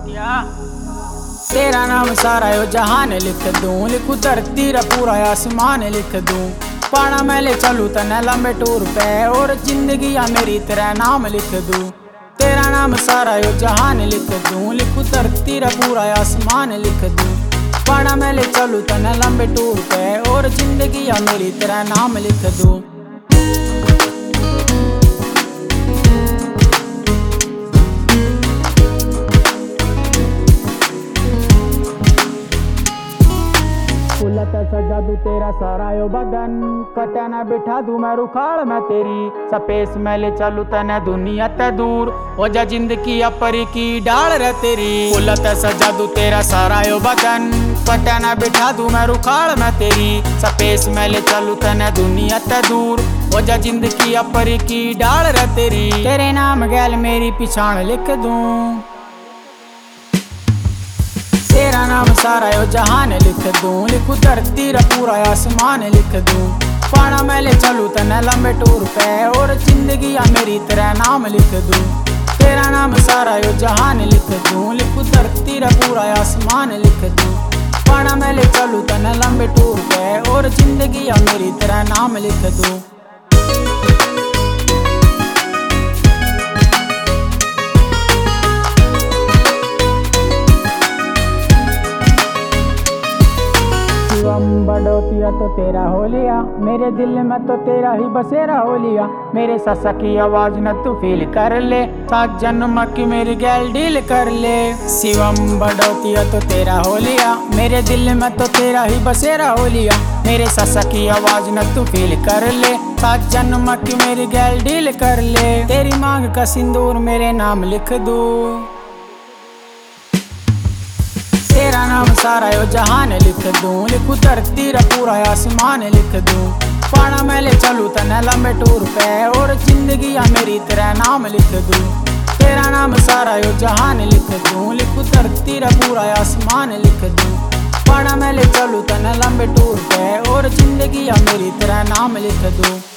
तेरा नाम सारा यो जहान लिख दूं, लिखूं धरती रा पूरा आसमान लिख दूं। पाना मैं ले चलूं तने लंबे टूर पे और जिंदगी या मेरी तेरा नाम लिख दूं। तेरा नाम सारा यो जहान लिख दूं, लिखूं धरती रा पूरा आसमान लिख दूं। पाना मैं ले चलूं तने लंबे टूर पे और जिंदगी या मेरी तेरा नाम लिख दूं। सजा दूं तेरा सारा यो बदन, कटे ना बिठा दूं मैं रुखाड़ में तेरी। सपेस में ले चलूं तने दुनिया ते दूर, हो जा जिंदगी अपरी की डाल रे तेरी। फुलत सजा दूं तेरा सारा यो बदन, कटे ना बिठा दूं मैं रुखाड़ में तेरी। सपेस में ले चलूं तने दुनिया ते दूर, हो जा जिंदगी अपरी की डाल रे तेरी। तेरे नाम गैल मेरी पिछाण लिख दूं, तेरा नाम सारा यो जहान लिख दूं, लिखूं धरती रा पूरा आसमान लिख दूं। पाना मैं ले चलूं तने लंबे टूर पे और जिंदगी या मेरी तेरा नाम लिख दूं। तेरा नाम सारा यो जहान लिख दूं, लिखूं धरती रा पूरा आसमान लिख दूं। पाना मैं ले चलूं तने लंबे टूर पे और जिंदगी या मेरी तेरा नाम लिख दूं। बड़ोतिया तो तेरा हो लिया, मेरे दिल में तो तेरा ही बसेरा हो लिया। मेरे ससा की आवाज न तू फील कर ले, 7 जन्म की मेरी गैल डील कर ले। शिवम बड़ोतिया तो तेरा हो लिया, मेरे दिल में तो तेरा ही बसेरा हो लिया। मेरे ससा की आवाज न तू फील कर ले, 7 जन्म की मेरी गैल डील कर ले। तेरी मांग का सिंदूर मेरे नाम लिख दूं, तेरा नाम सारा यो जहान लिख दूं, लिखूं धरती रा पूरा आसमान लिख दूं। पाना मैं ले चलूं तने लंबे टूर पे और जिंदगी या मेरी तेरा नाम लिख दूं। तेरा नाम सारा यो जहान लिख दूं, लिखूं धरती रा पूरा आसमान लिख दूं। पाना मैं ले चलूं तने लंबे टूर पे और जिंदगी या मेरी तेरा नाम लिख दूं।